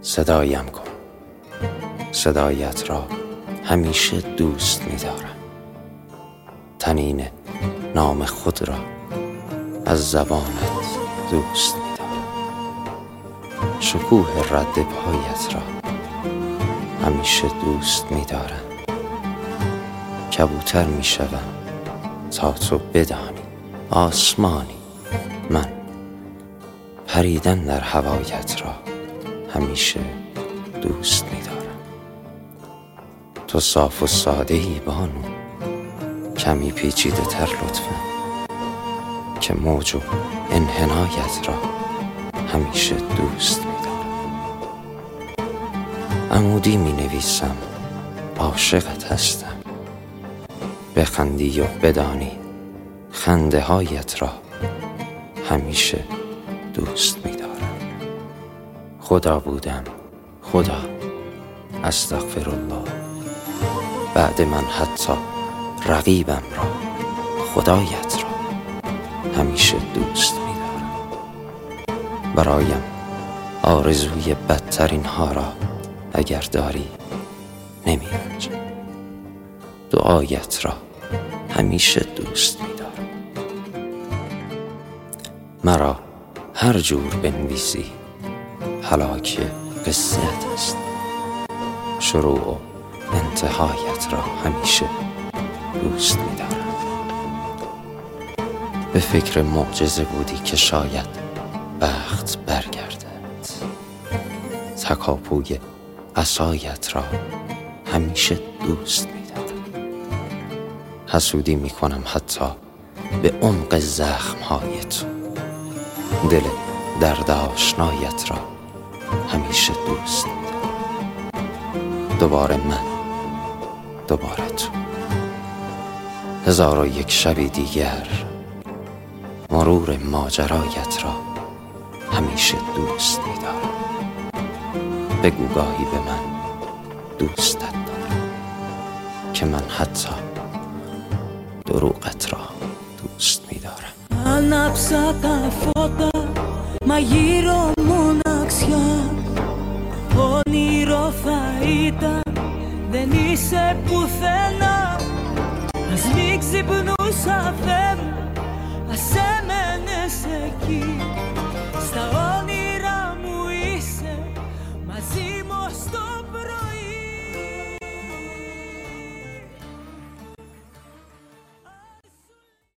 صدایم کن، صدایت را همیشه دوست می‌دارم. طنین نام خود را از زبانت دوست می‌دارم. شکوه رد پایت را همیشه دوست می‌دارم. کبوتر می‌شوم تا تو بدانی آسمانی من. پریدن در هوایت را همیشه دوست می‌دارم. تو صاف و ساده ای بانو، کمی پیچیده تر لطفاً، که موج و انحنایت را همیشه دوست می‌دارم. عمودی می‌نویسم عاشقت هستم، بخندی و بدانی خنده هایت را همیشه دوست می‌دارم. خدا بودم، خدا، استغفرالله. بعد من حتی رقیبم را، خدایت را همیشه دوست می‌دارم. برایم آرزوی بدترین ها را اگر داری نمی‌رنجم. دعایت را همیشه دوست می‌دارم. مرا هر جور بنویسی هلاک قصه‌ات است. شروع و انتهایت را همیشه دوست می‌دارم. به فکر معجزه بودی که شاید بخت برگردد. تکاپوی عصایت را همیشه دوست می‌دارم. حسودی می‌کنم حتی به عمق زخم‌های تو. دل درد آشنایت را همیشه دوست می‌دارم. دوباره من، دوباره تو. 1001 شبی دیگر مرور ماجرایت را همیشه دوست می‌دارم. بگو گاهی به من دوستت دارم، که من حتی دروغت را دوست می‌دارم. Άναψα τα φώτα, μα γύρω μοναξιά. Όνειρο θα ήταν, δεν είσαι πουθενά. Ας μην ξυπνούσα, Θεέ μου, ας έμενες εκεί.